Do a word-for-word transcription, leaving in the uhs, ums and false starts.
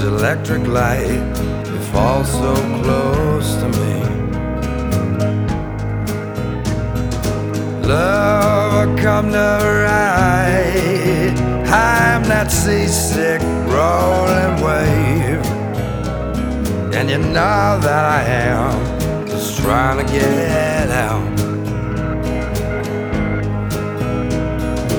strange electric light. You fall so close to me. Love, come to ride. I'm that seasick rolling wave, and you know that I am just trying to get out.